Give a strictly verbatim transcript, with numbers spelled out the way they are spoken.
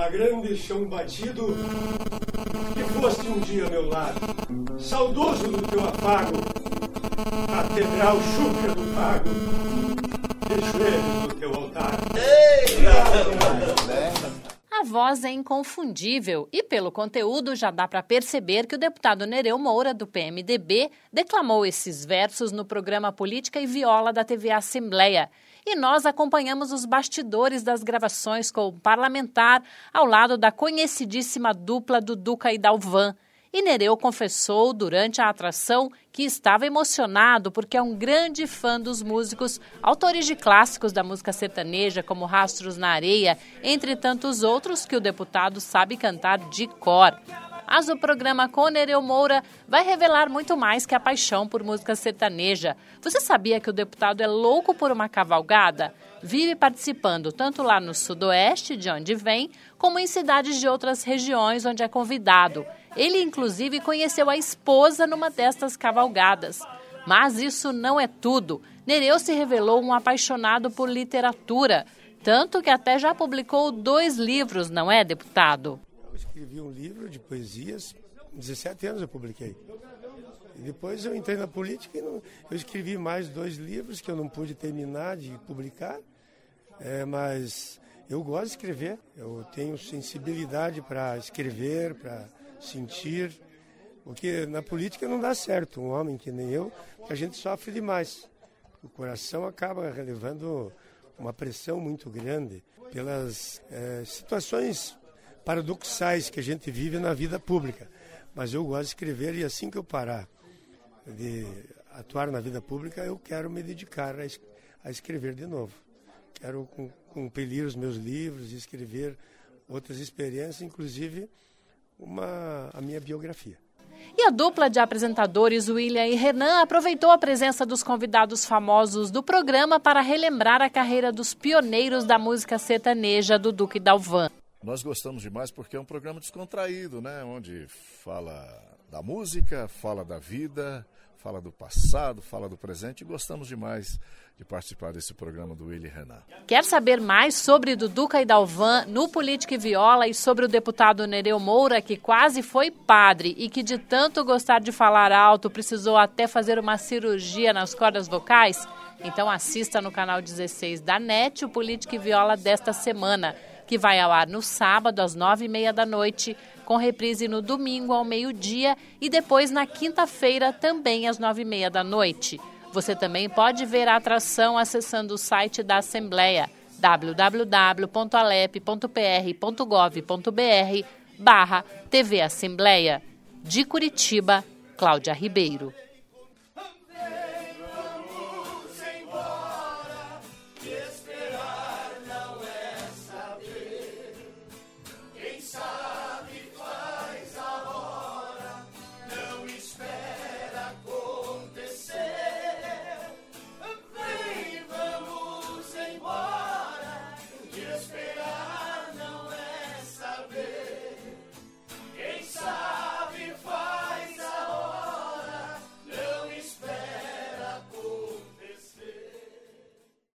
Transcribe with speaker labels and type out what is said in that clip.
Speaker 1: grande chão batido, que foste um dia meu lado, saudoso do teu afago, catedral chúcrea do pago, de joelhos no teu altar.
Speaker 2: A voz é inconfundível e, pelo conteúdo, já dá para perceber que o deputado Nereu Moura, do P M D B, declamou esses versos no programa Política e Viola da T V Assembleia. E nós acompanhamos os bastidores das gravações com o parlamentar ao lado da conhecidíssima dupla do Duca e Dalvan. E Nereu confessou durante a atração que estava emocionado porque é um grande fã dos músicos, autores de clássicos da música sertaneja, como Rastros na Areia, entre tantos outros que o deputado sabe cantar de cor. Mas o programa com Nereu Moura vai revelar muito mais que a paixão por música sertaneja. Você sabia que o deputado é louco por uma cavalgada? Vive participando tanto lá no Sudoeste, de onde vem, como em cidades de outras regiões onde é convidado. Ele, inclusive, conheceu a esposa numa destas cavalgadas. Mas isso não é tudo. Nereu se revelou um apaixonado por literatura, tanto que até já publicou dois livros, não é, deputado?
Speaker 1: Eu escrevi um livro de poesias, dezessete anos eu publiquei. E depois eu entrei na política e não, eu escrevi mais dois livros que eu não pude terminar de publicar, é, mas eu gosto de escrever, eu tenho sensibilidade para escrever, para sentir, porque na política não dá certo, um homem que nem eu, que a gente sofre demais. O coração acaba relevando uma pressão muito grande pelas é, situações paradoxais que a gente vive na vida pública. Mas eu gosto de escrever e assim que eu parar de atuar na vida pública, eu quero me dedicar a, es- a escrever de novo. Quero com- compilar os meus livros e escrever outras experiências, inclusive uma, a minha biografia.
Speaker 2: E a dupla de apresentadores William e Renan aproveitou a presença dos convidados famosos do programa para relembrar a carreira dos pioneiros da música sertaneja do Duca e Dalvan.
Speaker 3: Nós gostamos demais porque é um programa descontraído, né? Onde fala da música, fala da vida, fala do passado, fala do presente e gostamos demais de participar desse programa do William e Renan.
Speaker 2: Quer saber mais sobre do Duca e Dalvan no Política e Viola e sobre o deputado Nereu Moura, que quase foi padre e que de tanto gostar de falar alto precisou até fazer uma cirurgia nas cordas vocais? Então assista no canal dezesseis da NET o Política e Viola desta semana, que vai ao ar no sábado às nove e meia da noite, com reprise no domingo ao meio-dia e depois na quinta-feira também às nove e meia da noite. Você também pode ver a atração acessando o site da Assembleia, w w w ponto alep ponto p r ponto gov ponto b r barra T V Assembleia. De Curitiba, Cláudia Ribeiro.